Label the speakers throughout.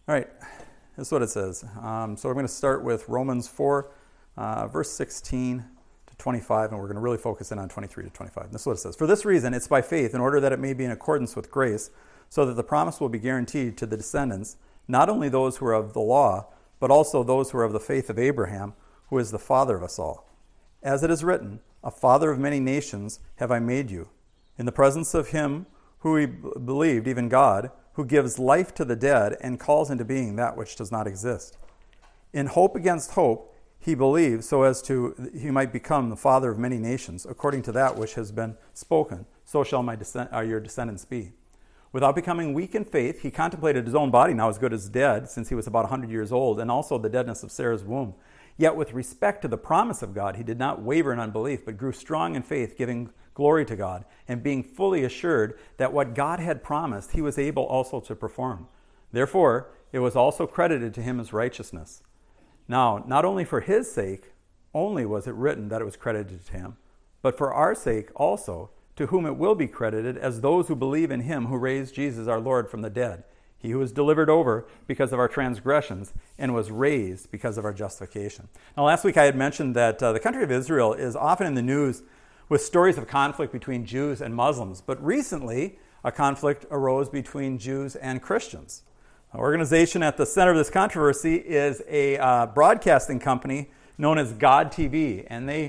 Speaker 1: All right, this is what it says. So we're going to start with Romans 4, verse 16 to 25, and we're going to really focus in on 23 to 25. This is what it says. For this reason, it's by faith, in order that it may be in accordance with grace, so that the promise will be guaranteed to the descendants, not only those who are of the law, but also those who are of the faith of Abraham, who is the father of us all. As it is written, a father of many nations have I made you, in the presence of him who we believed, even God, who gives life to the dead and calls into being that which does not exist. In hope against hope, he believed so as to he might become the father of many nations, according to that which has been spoken. So shall your descendants be. Without becoming weak in faith, he contemplated his own body now as good as dead, since he was about 100 years old, and also the deadness of Sarah's womb. Yet with respect to the promise of God, he did not waver in unbelief, but grew strong in faith, giving glory to God, and being fully assured that what God had promised, he was able also to perform. Therefore, it was also credited to him as righteousness. Now, not only for his sake only was it written that it was credited to him, but for our sake also, to whom it will be credited as those who believe in him who raised Jesus our Lord from the dead, he who was delivered over because of our transgressions and was raised because of our justification. Now, last week I had mentioned that the country of Israel is often in the news with stories of conflict between Jews and Muslims. But recently, a conflict arose between Jews and Christians. An organization at the center of this controversy is a broadcasting company known as God TV, and they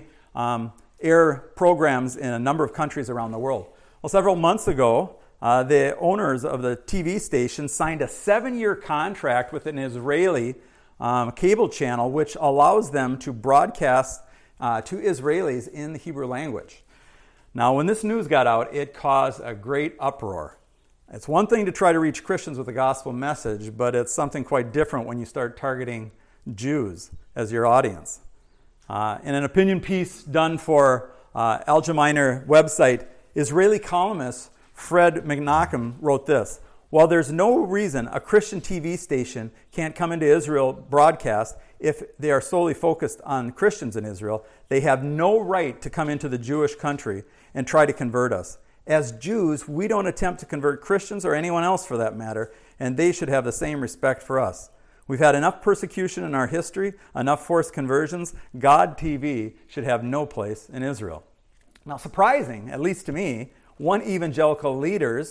Speaker 1: air programs in a number of countries around the world. Well, several months ago, the owners of the TV station signed a 7-year contract with an Israeli cable channel, which allows them to broadcast to Israelis in the Hebrew language. Now, when this news got out, it caused a great uproar. It's one thing to try to reach Christians with the gospel message, but it's something quite different when you start targeting Jews as your audience. In an opinion piece done for Al-Jaminer website, Israeli columnist Fred McNaughton wrote this: while there's no reason a Christian TV station can't come into Israel broadcast if they are solely focused on Christians in Israel, they have no right to come into the Jewish country and try to convert us. As Jews, we don't attempt to convert Christians or anyone else for that matter, and they should have the same respect for us. We've had enough persecution in our history, enough forced conversions. God TV should have no place in Israel. Now, surprising, at least to me, one evangelical leader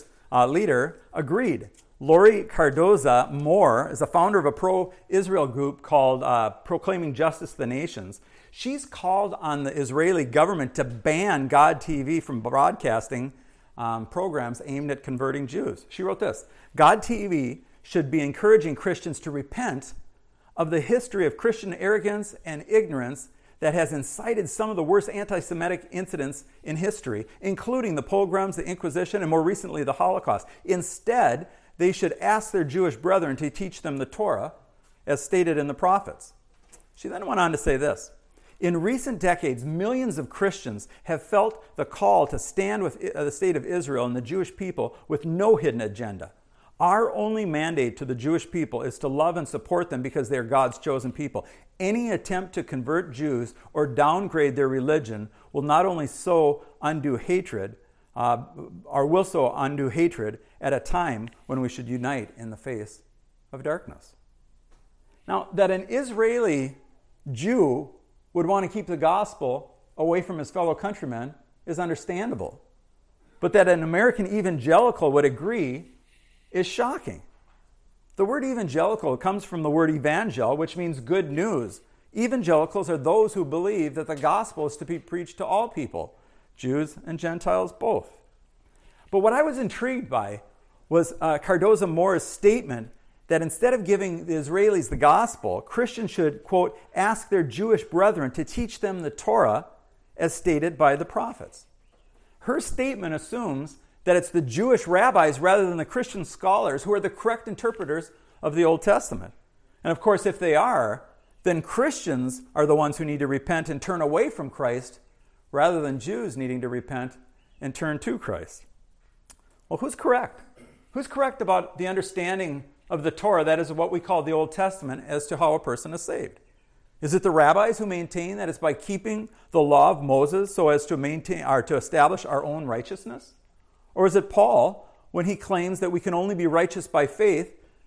Speaker 1: agreed. Lori Cardoza Moore is the founder of a pro-Israel group called Proclaiming Justice to the Nations. She's called on the Israeli government to ban God TV from broadcasting programs aimed at converting Jews. She wrote this: God TV should be encouraging Christians to repent of the history of Christian arrogance and ignorance that has incited some of the worst anti-Semitic incidents in history, including the pogroms, the Inquisition, and more recently the Holocaust. Instead, they should ask their Jewish brethren to teach them the Torah, as stated in the prophets. She then went on to say this: in recent decades, millions of Christians have felt the call to stand with the state of Israel and the Jewish people with no hidden agenda. Our only mandate to the Jewish people is to love and support them because they are God's chosen people. Any attempt to convert Jews or downgrade their religion will not only sow undue hatred, will sow undue hatred at a time when we should unite in the face of darkness. Now, that an Israeli Jew would want to keep the gospel away from his fellow countrymen is understandable. But that an American evangelical would agree is shocking. The word evangelical comes from the word evangel, which means good news. Evangelicals are those who believe that the gospel is to be preached to all people, Jews and Gentiles both. But what I was intrigued by was Cardoza Moore's statement that instead of giving the Israelis the gospel, Christians should, quote, ask their Jewish brethren to teach them the Torah as stated by the prophets. Her statement assumes that it's the Jewish rabbis rather than the Christian scholars who are the correct interpreters of the Old Testament. And of course, if they are, then Christians are the ones who need to repent and turn away from Christ rather than Jews needing to repent and turn to Christ. Well, who's correct? Who's correct about the understanding of the Torah, that is what we call the Old Testament, as to how a person is saved? Is it the rabbis who maintain that it's by keeping the law of Moses so as to maintain or to establish our own righteousness? Or is it Paul when he claims that we can only be righteous by faith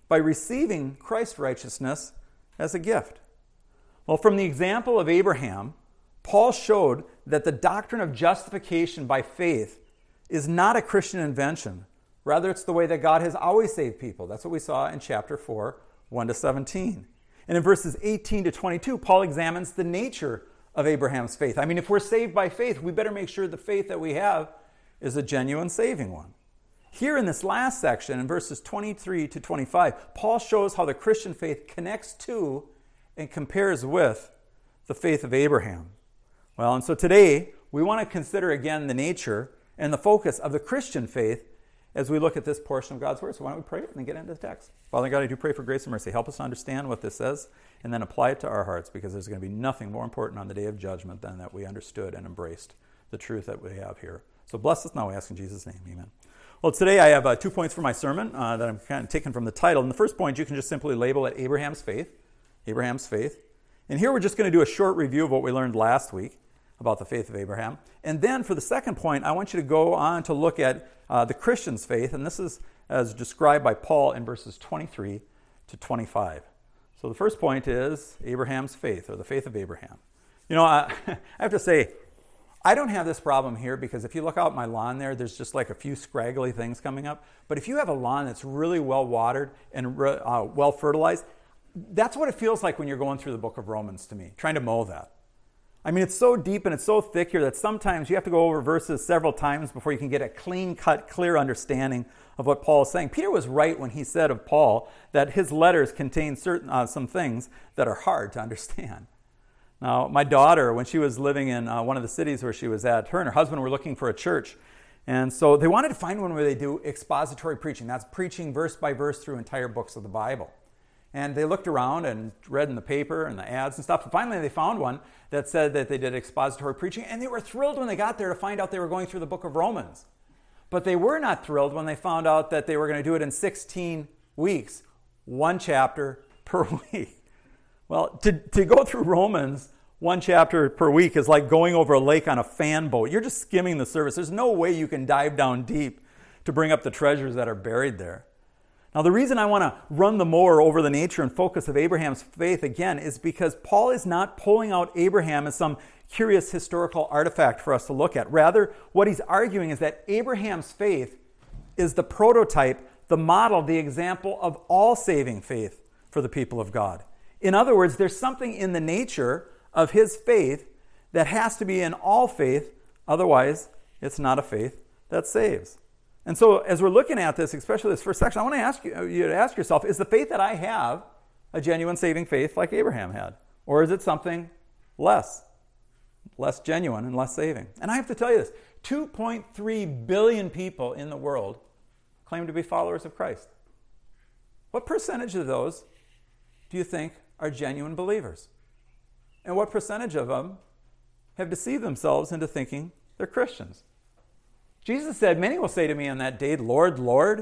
Speaker 1: by receiving Christ's righteousness as a gift. Well, from the example of Abraham, Paul showed that the doctrine of justification by faith is not a Christian invention. Rather, it's the way that God has always saved people. That's what we saw in chapter 4, 1-17. And in verses 18 to 22, Paul examines the nature of Abraham's faith. I mean, if we're saved by faith, we better make sure the faith that we have is a genuine saving one. Here in this last section, in verses 23 to 25, Paul shows how the Christian faith connects to and compares with the faith of Abraham. Well, and so today, we want to consider again the nature and the focus of the Christian faith as we look at this portion of God's Word. So why don't we pray and then get into the text. Father God, I do pray for grace and mercy. Help us understand what this says and then apply it to our hearts, because there's going to be nothing more important on the day of judgment than that we understood and embraced the truth that we have here. So bless us now, we ask in Jesus' name. Amen. Well, today I have 2 points for my sermon that I'm kind of taking from the title. And the first point, you can just simply label it Abraham's faith. Abraham's faith. And here we're just going to do a short review of what we learned last week about the faith of Abraham. And then for the second point, I want you to go on to look at the Christian's faith. And this is as described by Paul in verses 23 to 25. So the first point is Abraham's faith, or the faith of Abraham. You know, I have to say, I don't have this problem here because if you look out my lawn there's just like a few scraggly things coming up. But if you have a lawn that's really well watered and well fertilized, that's what it feels like when you're going through the book of Romans to me, trying to mow that. I mean, it's so deep and it's so thick here that sometimes you have to go over verses several times before you can get a clean-cut, clear understanding of what Paul is saying. Peter was right when he said of Paul that his letters contain some things that are hard to understand. Now, my daughter, when she was living in one of the cities where she was at, her and her husband were looking for a church. And so they wanted to find one where they do expository preaching. That's preaching verse by verse through entire books of the Bible. And they looked around and read in the paper and the ads and stuff. And finally, they found one that said that they did expository preaching. And they were thrilled when they got there to find out they were going through the book of Romans. But they were not thrilled when they found out that they were going to do it in 16 weeks, one chapter per week. Well, to go through Romans one chapter per week is like going over a lake on a fan boat. You're just skimming the surface. There's no way you can dive down deep to bring up the treasures that are buried there. Now, the reason I want to run the mower over the nature and focus of Abraham's faith again is because Paul is not pulling out Abraham as some curious historical artifact for us to look at. Rather, what he's arguing is that Abraham's faith is the prototype, the model, the example of all saving faith for the people of God. In other words, there's something in the nature of his faith that has to be in all faith, otherwise it's not a faith that saves. And so as we're looking at this, especially this first section, I want to ask you to ask yourself, is the faith that I have a genuine saving faith like Abraham had? Or is it something less genuine and less saving? And I have to tell you this, 2.3 billion people in the world claim to be followers of Christ. What percentage of those do you think are genuine believers? And what percentage of them have deceived themselves into thinking they're Christians? Jesus said, many will say to me on that day, Lord, Lord,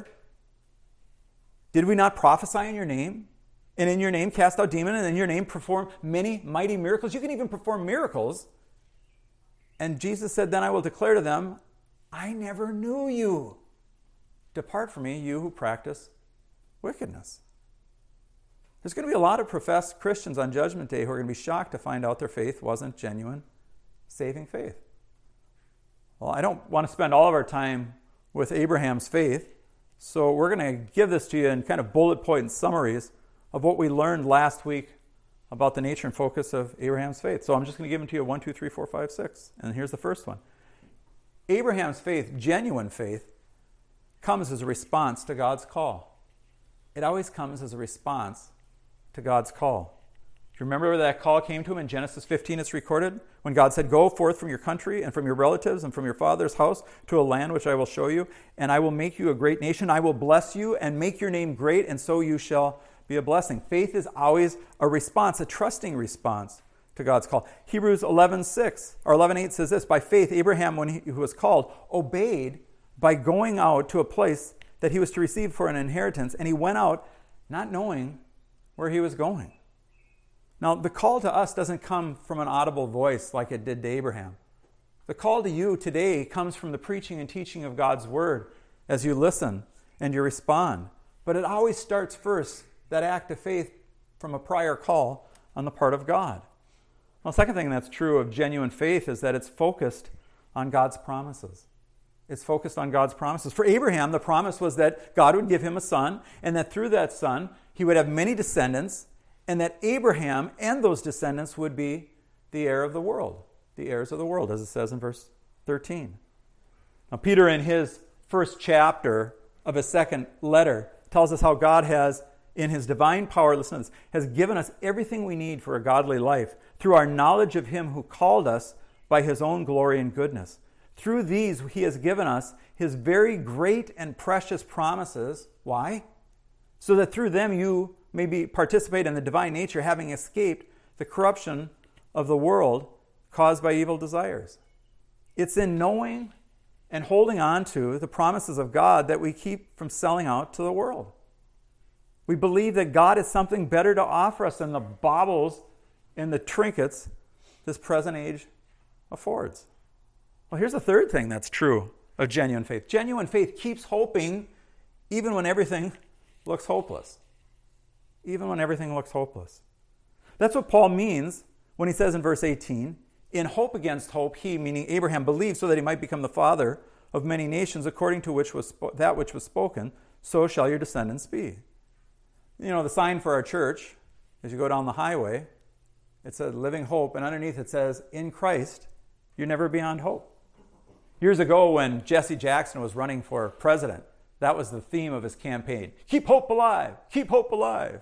Speaker 1: did we not prophesy in your name? And in your name cast out demons, and in your name perform many mighty miracles? You can even perform miracles. And Jesus said, then I will declare to them, I never knew you. Depart from me, you who practice wickedness. There's going to be a lot of professed Christians on Judgment Day who are going to be shocked to find out their faith wasn't genuine, saving faith. Well, I don't want to spend all of our time with Abraham's faith, so we're going to give this to you in kind of bullet point summaries of what we learned last week about the nature and focus of Abraham's faith. So I'm just going to give them to you 1, 2, 3, 4, 5, 6. And here's the first one. Abraham's faith, genuine faith, comes as a response to God's call. It always comes as a response to God's call. Do you remember where that call came to him in Genesis 15? It's recorded when God said, go forth from your country and from your relatives and from your father's house to a land which I will show you, and I will make you a great nation. I will bless you and make your name great, and so you shall be a blessing. Faith is always a response, a trusting response to God's call. Hebrews 11:8 says this, by faith Abraham, when he was called, obeyed by going out to a place that he was to receive for an inheritance, and he went out not knowing where he was going. Now, the call to us doesn't come from an audible voice like it did to Abraham. The call to you today comes from the preaching and teaching of God's Word as you listen and you respond But it always starts first, that act of faith, from a prior call on the part of God. Well, the second thing that's true of genuine faith is that it's focused on God's promises. It's focused on God's promises. For Abraham, the promise was that God would give him a son, and that through that son, he would have many descendants, and that Abraham and those descendants would be the heir of the world, the heirs of the world, as it says in verse 13. Now, Peter, in his first chapter of his second letter, tells us how God has, in his divine power, listen to this, has given us everything we need for a godly life through our knowledge of him who called us by his own glory and goodness. Through these, he has given us his very great and precious promises. Why? So that through them you may participate in the divine nature, having escaped the corruption of the world caused by evil desires. It's in knowing and holding on to the promises of God that we keep from selling out to the world. We believe that God has something better to offer us than the baubles and the trinkets this present age affords. Well, here's the third thing that's true of genuine faith. Genuine faith keeps hoping even when everything looks hopeless. Even when everything looks hopeless. That's what Paul means when he says in verse 18, in hope against hope, he, meaning Abraham, believed so that he might become the father of many nations, according to which was that which was spoken, so shall your descendants be. You know, the sign for our church, as you go down the highway, it says living hope, and underneath it says, in Christ, you're never beyond hope. Years ago, when Jesse Jackson was running for president, that was the theme of his campaign. Keep hope alive. Keep hope alive.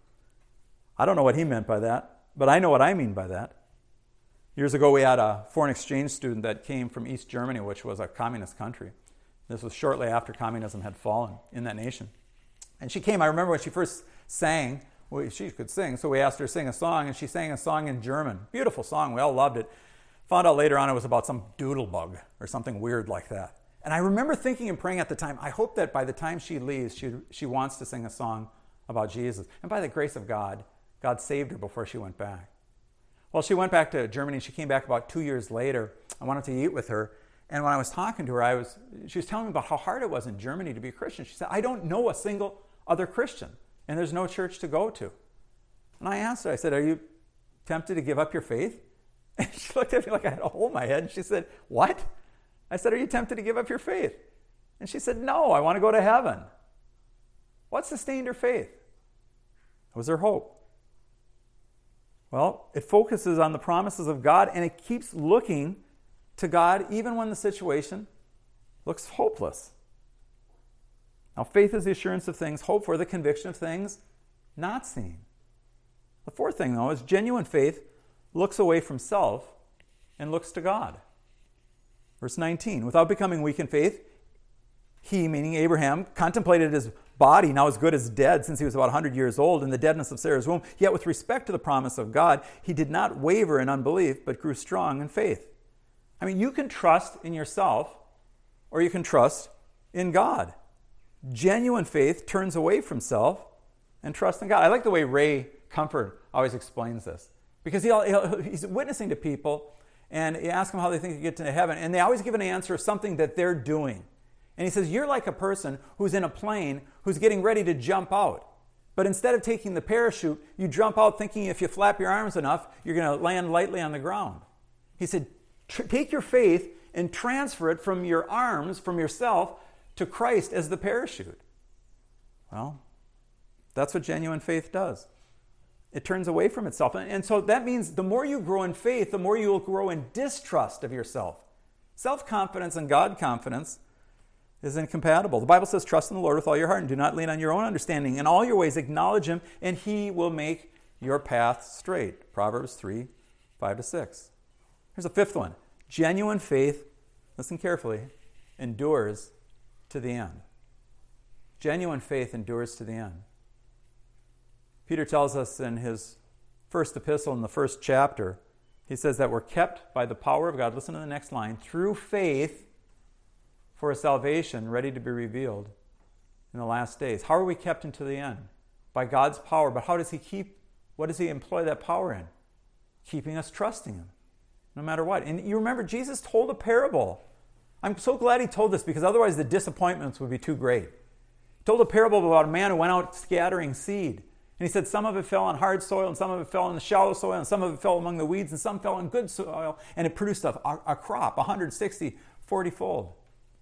Speaker 1: I don't know what he meant by that, but I know what I mean by that. Years ago, we had a foreign exchange student that came from East Germany, which was a communist country. This was shortly after communism had fallen in that nation. And she came, I remember when she first sang, well, she could sing, so we asked her to sing a song, and she sang a song in German. Beautiful song, we all loved it. Found out later on it was about some doodle bug or something weird like that. And I remember thinking and praying at the time, I hope that by the time she leaves, she wants to sing a song about Jesus. And by the grace of God, God saved her before she went back. Well, she went back to Germany. She came back about 2 years later. I wanted to eat with her. And when I was talking to her, she was telling me about how hard it was in Germany to be a Christian. She said, I don't know a single other Christian, and there's no church to go to. And I asked her, I said, are you tempted to give up your faith? And she looked at me like I had a hole in my head, and she said, what? I said, are you tempted to give up your faith? And she said, no, I want to go to heaven. What sustained her faith? It was her hope. Well, it focuses on the promises of God, and it keeps looking to God even when the situation looks hopeless. Now, faith is the assurance of things hoped for, the conviction of things not seen. The fourth thing, though, is genuine faith looks away from self and looks to God. Verse 19, without becoming weak in faith, he, meaning Abraham, contemplated his body, now as good as dead, since he was about 100 years old, in the deadness of Sarah's womb. Yet with respect to the promise of God, he did not waver in unbelief, but grew strong in faith. I mean, you can trust in yourself, or you can trust in God. Genuine faith turns away from self and trusts in God. I like the way Ray Comfort always explains this, because he's witnessing to people, and he asks them how they think they get to heaven, and they always give an answer of something that they're doing. And he says, you're like a person who's in a plane who's getting ready to jump out. But instead of taking the parachute, you jump out thinking if you flap your arms enough, you're going to land lightly on the ground. He said, take your faith and transfer it from your arms, from yourself, to Christ as the parachute. Well, that's what genuine faith does. It turns away from itself. And so that means the more you grow in faith, the more you will grow in distrust of yourself. Self-confidence and God-confidence is incompatible. The Bible says, trust in the Lord with all your heart and do not lean on your own understanding. In all your ways acknowledge him, and he will make your path straight. Proverbs 3, 5-6. Here's a fifth one. Genuine faith, listen carefully, endures to the end. Genuine faith endures to the end. Peter tells us in his first epistle in the first chapter, he says that we're kept by the power of God, listen to the next line, through faith for a salvation ready to be revealed in the last days. How are we kept unto the end? By God's power. But what does he employ that power in? Keeping us trusting him, no matter what. And you remember, Jesus told a parable. I'm so glad he told this, because otherwise the disappointments would be too great. He told a parable about a man who went out scattering seed. And he said some of it fell on hard soil, and some of it fell in the shallow soil, and some of it fell among the weeds, and some fell in good soil, and it produced a crop, 160, 40-fold.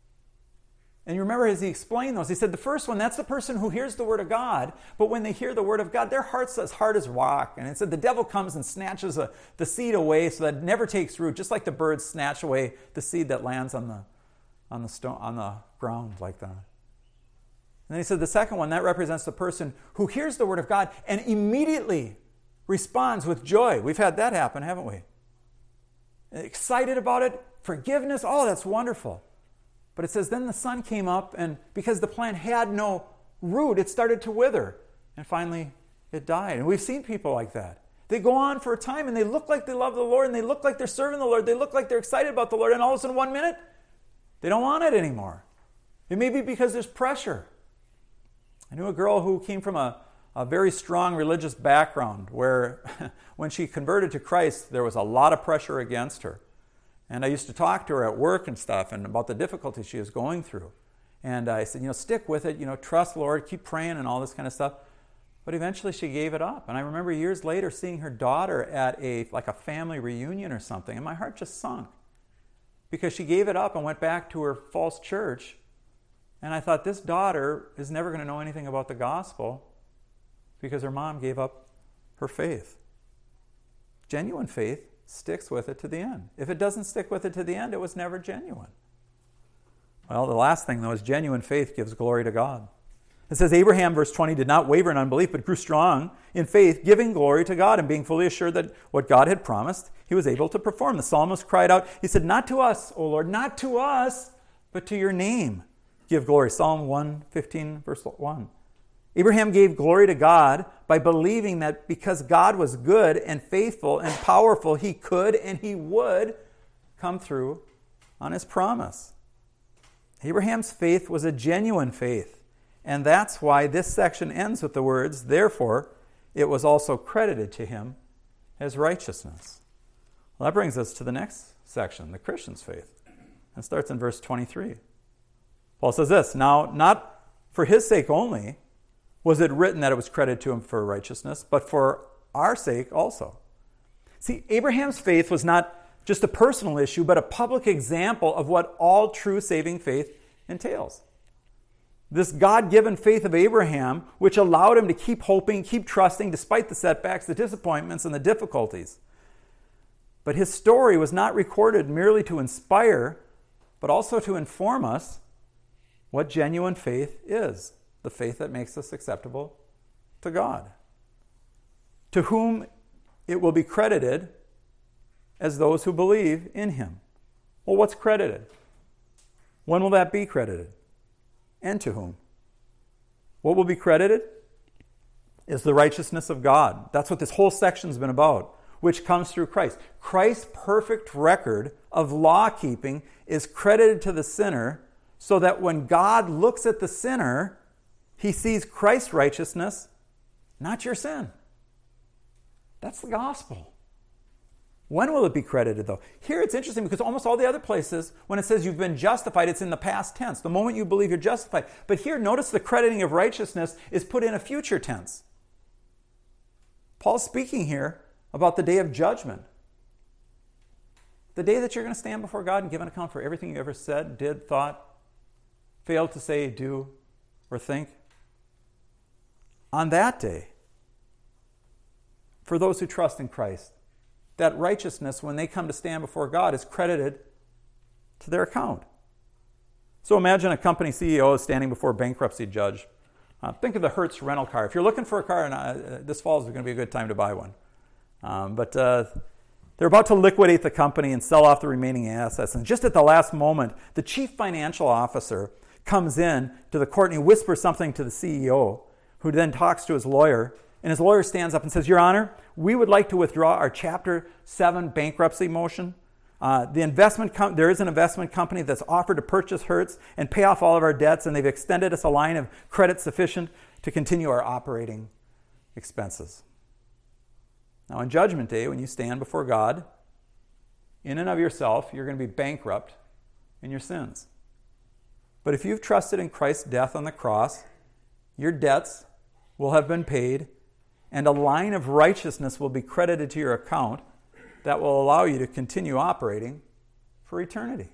Speaker 1: And you remember as he explained those, he said the first one, that's the person who hears the word of God, but when they hear the word of God, their heart's as hard as rock. And it said the devil comes and snatches the seed away so that it never takes root, just like the birds snatch away the seed that lands on the ground like that. And then he said the second one, that represents the person who hears the word of God and immediately responds with joy. We've had that happen, haven't we? Excited about it, forgiveness, oh, that's wonderful. But it says, then the sun came up, and because the plant had no root, it started to wither. And finally, it died. And we've seen people like that. They go on for a time, and they look like they love the Lord, and they look like they're serving the Lord. They look like they're excited about the Lord, and all of a sudden, 1 minute, they don't want it anymore. It may be because there's pressure. I knew a girl who came from a very strong religious background where when she converted to Christ, there was a lot of pressure against her. And I used to talk to her at work and stuff and about the difficulties she was going through. And I said, stick with it, trust the Lord, keep praying and all this kind of stuff. But eventually she gave it up. And I remember years later seeing her daughter at a family reunion or something, and my heart just sunk. Because she gave it up and went back to her false church. And I thought, this daughter is never going to know anything about the gospel because her mom gave up her faith. Genuine faith sticks with it to the end. If it doesn't stick with it to the end, it was never genuine. Well, the last thing, though, is genuine faith gives glory to God. It says, Abraham, verse 20, did not waver in unbelief, but grew strong in faith, giving glory to God and being fully assured that what God had promised, he was able to perform. The psalmist cried out, he said, not to us, O Lord, not to us, but to your name give glory. Psalm 115, verse 1. Abraham gave glory to God by believing that because God was good and faithful and powerful, he could and he would come through on his promise. Abraham's faith was a genuine faith, and that's why this section ends with the words, therefore, it was also credited to him as righteousness. Well, that brings us to the next section, the Christian's faith. It starts in verse 23. Paul says this, now, not for his sake only was it written that it was credited to him for righteousness, but for our sake also. See, Abraham's faith was not just a personal issue, but a public example of what all true saving faith entails. This God-given faith of Abraham, which allowed him to keep hoping, keep trusting, despite the setbacks, the disappointments, and the difficulties. But his story was not recorded merely to inspire, but also to inform us what genuine faith is. The faith that makes us acceptable to God, to whom it will be credited as those who believe in him. Well, what's credited? When will that be credited? And to whom? What will be credited is the righteousness of God. That's what this whole section's been about, which comes through Christ. Christ's perfect record of law keeping is credited to the sinner so that when God looks at the sinner, he sees Christ's righteousness, not your sin. That's the gospel. When will it be credited, though? Here it's interesting because almost all the other places, when it says you've been justified, it's in the past tense. The moment you believe you're justified. But here, notice the crediting of righteousness is put in a future tense. Paul's speaking here about the day of judgment. The day that you're going to stand before God and give an account for everything you ever said, did, thought, failed to say, do, or think. On that day, for those who trust in Christ, that righteousness, when they come to stand before God, is credited to their account. So imagine a company CEO is standing before a bankruptcy judge. Think of the Hertz rental car. If you're looking for a car, this fall is going to be a good time to buy one. But they're about to liquidate the company and sell off the remaining assets. And just at the last moment, the chief financial officer comes in to the court and he whispers something to the CEO, who then talks to his lawyer. And his lawyer stands up and says, Your Honor, we would like to withdraw our Chapter 7 bankruptcy motion. There is an investment company that's offered to purchase Hertz and pay off all of our debts, and they've extended us a line of credit sufficient to continue our operating expenses. Now, on Judgment Day, when you stand before God, in and of yourself, you're going to be bankrupt in your sins. But if you've trusted in Christ's death on the cross your debts will have been paid, and a line of righteousness will be credited to your account that will allow you to continue operating for eternity.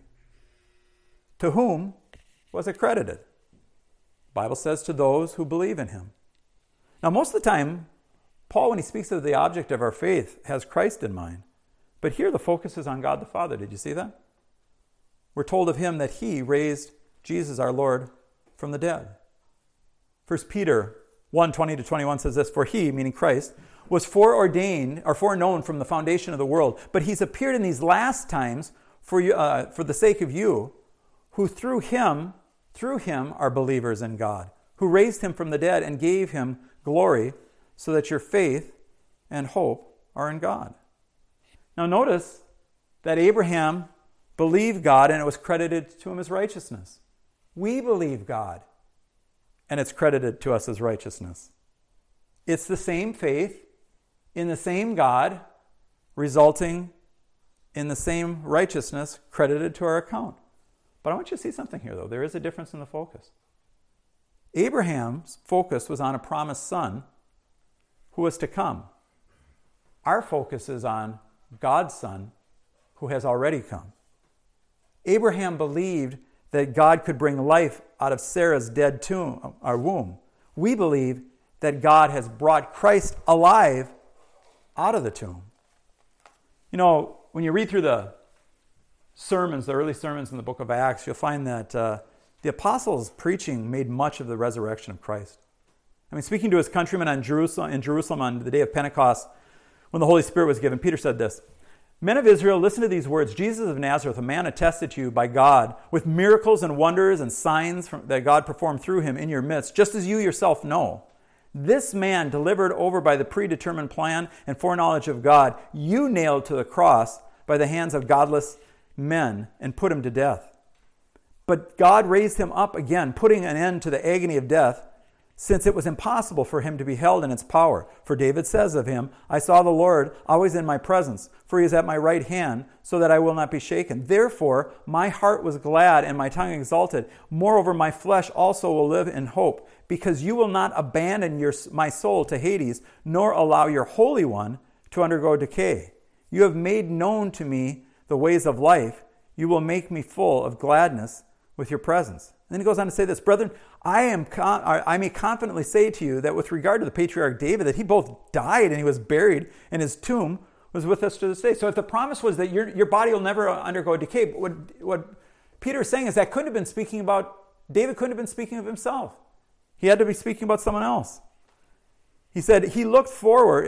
Speaker 1: To whom was it credited? The Bible says to those who believe in him. Now, most of the time, Paul, when he speaks of the object of our faith, has Christ in mind. But here the focus is on God the Father. Did you see that? We're told of him that he raised Jesus our Lord from the dead. 1 Peter 1:20-21 says this, for he, meaning Christ, was foreordained or foreknown from the foundation of the world, but he's appeared in these last times for the sake of you, who through him are believers in God, who raised him from the dead and gave him glory, so that your faith and hope are in God. Now notice that Abraham believed God and it was credited to him as righteousness. We believe God and it's credited to us as righteousness. It's the same faith in the same God, resulting in the same righteousness credited to our account. But I want you to see something here, though. There is a difference in the focus. Abraham's focus was on a promised son who was to come. Our focus is on God's son who has already come. Abraham believed that God could bring life out of Sarah's dead womb. We believe that God has brought Christ alive out of the tomb. You know, when you read through the sermons, the early sermons in the book of Acts, you'll find that the apostles' preaching made much of the resurrection of Christ. I mean, speaking to his countrymen in Jerusalem on the day of Pentecost, when the Holy Spirit was given, Peter said this, men of Israel, listen to these words. Jesus of Nazareth, a man attested to you by God with miracles and wonders and signs that God performed through him in your midst, just as you yourself know. This man, delivered over by the predetermined plan and foreknowledge of God, you nailed to the cross by the hands of godless men and put him to death. But God raised him up again, putting an end to the agony of death, since it was impossible for him to be held in its power. For David says of him, I saw the Lord always in my presence, for he is at my right hand, so that I will not be shaken. Therefore, my heart was glad and my tongue exulted. Moreover, my flesh also will live in hope, because you will not abandon my soul to Hades, nor allow your Holy One to undergo decay. You have made known to me the ways of life. You will make me full of gladness with your presence. And then he goes on to say this, brethren, I may confidently say to you that with regard to the patriarch David, that he both died and he was buried, and his tomb was with us to this day. So if the promise was that your body will never undergo decay, but what Peter is saying is that David couldn't have been speaking of himself. He had to be speaking about someone else. He said he looked forward,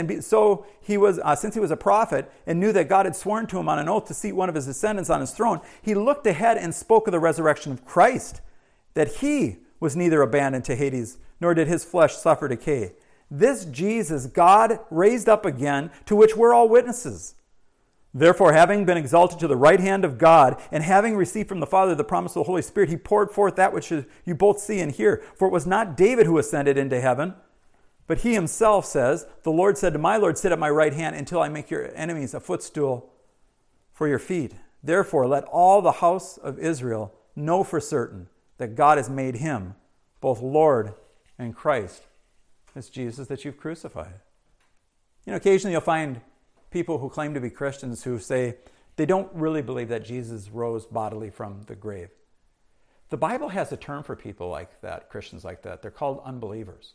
Speaker 1: since he was a prophet and knew that God had sworn to him on an oath to seat one of his descendants on his throne, he looked ahead and spoke of the resurrection of Christ, that he was neither abandoned to Hades, nor did his flesh suffer decay. This Jesus God raised up again, to which we're all witnesses. Therefore, having been exalted to the right hand of God, and having received from the Father the promise of the Holy Spirit, he poured forth that which you both see and hear. For it was not David who ascended into heaven, but he himself says, the Lord said to my Lord, sit at my right hand until I make your enemies a footstool for your feet. Therefore, let all the house of Israel know for certain that God has made him both Lord and Christ, this Jesus that you've crucified. You know, occasionally you'll find people who claim to be Christians who say they don't really believe that Jesus rose bodily from the grave. The Bible has a term for people like that, Christians like that. They're called unbelievers.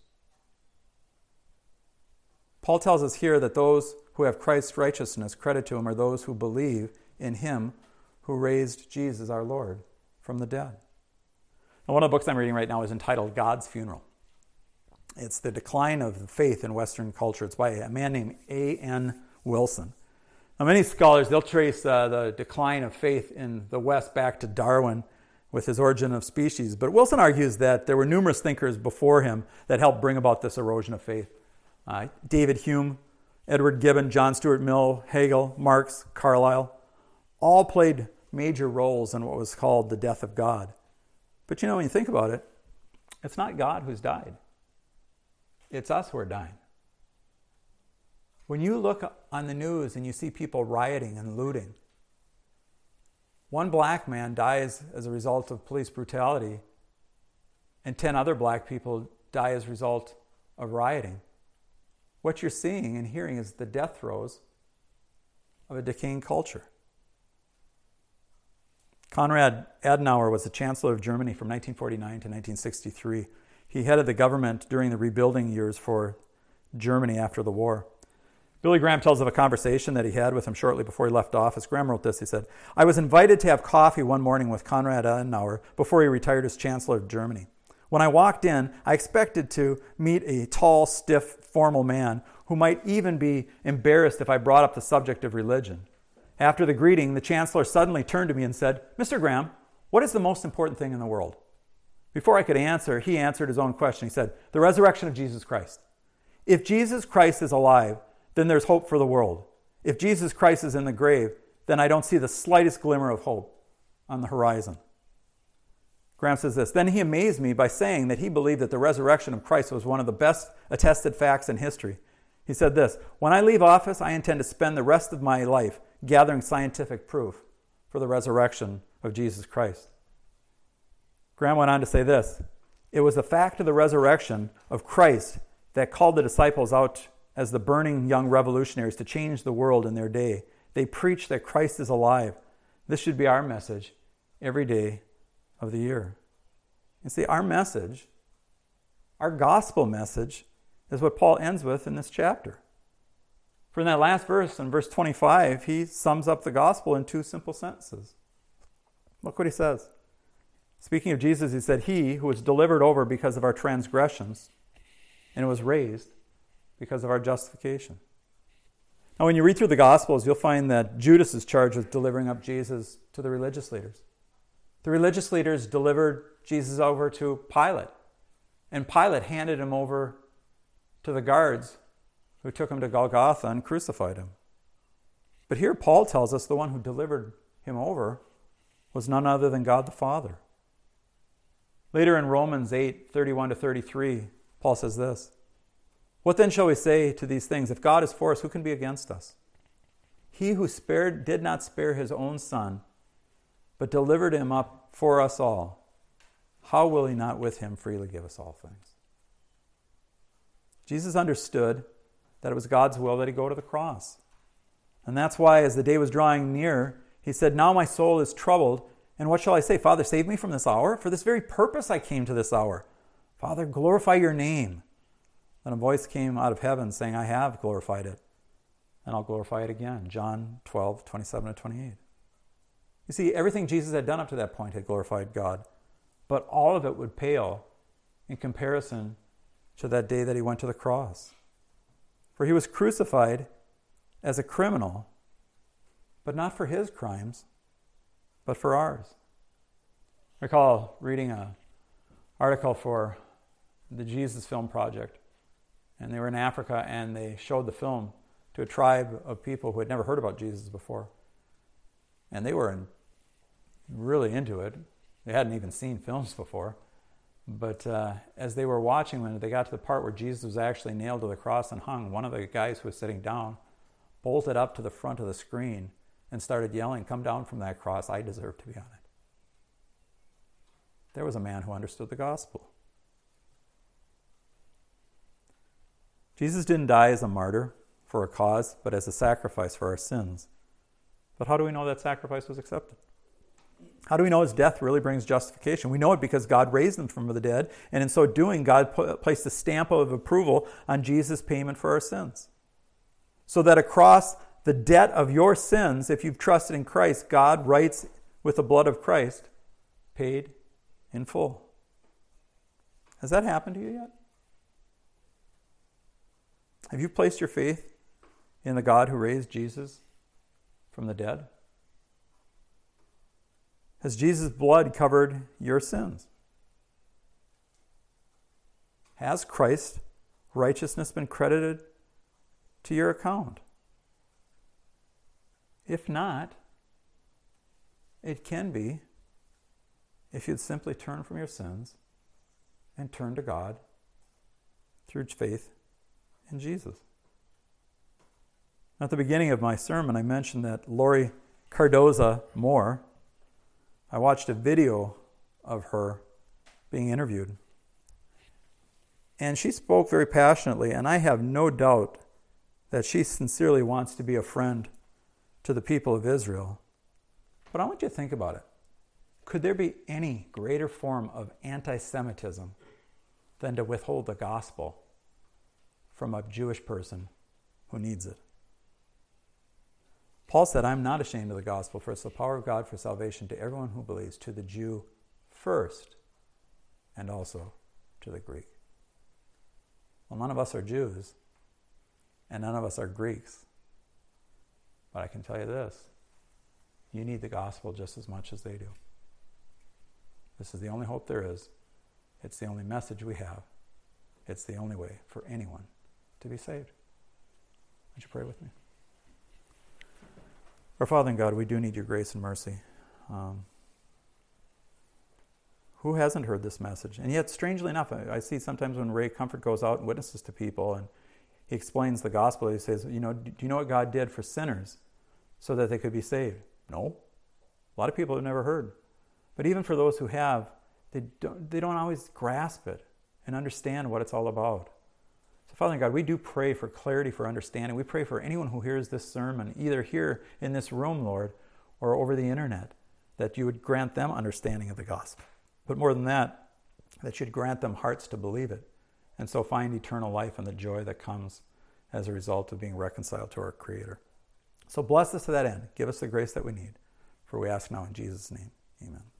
Speaker 1: Paul tells us here that those who have Christ's righteousness credit to him are those who believe in him who raised Jesus our Lord from the dead. Now, one of the books I'm reading right now is entitled God's Funeral. It's the decline of faith in Western culture. It's by a man named A.N. Wilson. Now, many scholars, they'll trace the decline of faith in the West back to Darwin with his Origin of Species. But Wilson argues that there were numerous thinkers before him that helped bring about this erosion of faith. David Hume, Edward Gibbon, John Stuart Mill, Hegel, Marx, Carlyle, all played major roles in what was called the death of God. But you know, when you think about it, it's not God who's died. It's us who are dying. When you look on the news and you see people rioting and looting, one black man dies as a result of police brutality, and 10 other black people die as a result of rioting. What you're seeing and hearing is the death throes of a decaying culture. Konrad Adenauer was the Chancellor of Germany from 1949 to 1963. He headed the government during the rebuilding years for Germany after the war. Billy Graham tells of a conversation that he had with him shortly before he left office. Graham wrote this. He said, "I was invited to have coffee one morning with Konrad Adenauer before he retired as Chancellor of Germany. When I walked in, I expected to meet a tall, stiff, formal man who might even be embarrassed if I brought up the subject of religion. After the greeting, the Chancellor suddenly turned to me and said, 'Mr. Graham, what is the most important thing in the world?' Before I could answer, he answered his own question. He said, 'The resurrection of Jesus Christ. If Jesus Christ is alive, then there's hope for the world. If Jesus Christ is in the grave, then I don't see the slightest glimmer of hope on the horizon.'" Graham says this, "Then he amazed me by saying that he believed that the resurrection of Christ was one of the best attested facts in history. He said this, 'When I leave office, I intend to spend the rest of my life gathering scientific proof for the resurrection of Jesus Christ.'" Graham went on to say this, "It was the fact of the resurrection of Christ that called the disciples out as the burning young revolutionaries to change the world in their day. They preached that Christ is alive. This should be our message every day of the year." You see, our message, our gospel message, is what Paul ends with in this chapter. For in that last verse, in verse 25, he sums up the gospel in two simple sentences. Look what he says. Speaking of Jesus, he said, "He who was delivered over because of our transgressions and was raised because of our justification." Now, when you read through the Gospels, you'll find that Judas is charged with delivering up Jesus to the religious leaders. The religious leaders delivered Jesus over to Pilate, and Pilate handed him over to the guards who took him to Golgotha and crucified him. But here Paul tells us the one who delivered him over was none other than God the Father. Later in Romans 8:31 to 33, Paul says this, "What then shall we say to these things? If God is for us, who can be against us? He who did not spare his own son, but delivered him up for us all, how will he not with him freely give us all things?" Jesus understood that it was God's will that he go to the cross. And that's why, as the day was drawing near, he said, "Now my soul is troubled, and what shall I say? Father, save me from this hour? For this very purpose I came to this hour. Father, glorify your name." Then a voice came out of heaven saying, "I have glorified it, and I'll glorify it again." John 12:27 to 28. You see, everything Jesus had done up to that point had glorified God, but all of it would pale in comparison to that day that he went to the cross. For he was crucified as a criminal, but not for his crimes, but for ours. I recall reading an article for the Jesus Film Project, and they were in Africa, and they showed the film to a tribe of people who had never heard about Jesus before. And they were really into it. They hadn't even seen films before. But as they were watching, when they got to the part where Jesus was actually nailed to the cross and hung, one of the guys who was sitting down bolted up to the front of the screen and started yelling, "Come down from that cross, I deserve to be on it." There was a man who understood the gospel. Jesus didn't die as a martyr for a cause, but as a sacrifice for our sins. But how do we know that sacrifice was accepted? How do we know his death really brings justification? We know it because God raised him from the dead, and in so doing, God placed a stamp of approval on Jesus' payment for our sins. So that across the debt of your sins, if you've trusted in Christ, God writes with the blood of Christ, paid in full. Has that happened to you yet? Have you placed your faith in the God who raised Jesus from the dead? Has Jesus' blood covered your sins? Has Christ's righteousness been credited to your account? If not, it can be if you'd simply turn from your sins and turn to God through faith in Jesus. At the beginning of my sermon, I mentioned that Lori Cardoza Moore, I watched a video of her being interviewed. And she spoke very passionately, and I have no doubt that she sincerely wants to be a friend to the people of Israel. But I want you to think about it. Could there be any greater form of anti-Semitism than to withhold the gospel from a Jewish person who needs it? Paul said, I'm not ashamed of the gospel, for it's the power of God for salvation to everyone who believes, to the Jew first, and also to the Greek. Well, none of us are Jews, and none of us are Greeks. But I can tell you this, you need the gospel just as much as they do. This is the only hope there is. It's the only message we have. It's the only way for anyone to be saved. Would you pray with me? Our Father in God, we do need your grace and mercy. Who hasn't heard this message? And yet, strangely enough, I see sometimes when Ray Comfort goes out and witnesses to people and he explains the gospel, he says, do you know what God did for sinners so that they could be saved? No. A lot of people have never heard. But even for those who have, they don't always grasp it and understand what it's all about. So Father God, we do pray for clarity, for understanding. We pray for anyone who hears this sermon, either here in this room, Lord, or over the internet, that you would grant them understanding of the gospel. But more than that, that you'd grant them hearts to believe it, and so find eternal life and the joy that comes as a result of being reconciled to our Creator. So bless us to that end. Give us the grace that we need. For we ask now in Jesus' name. Amen.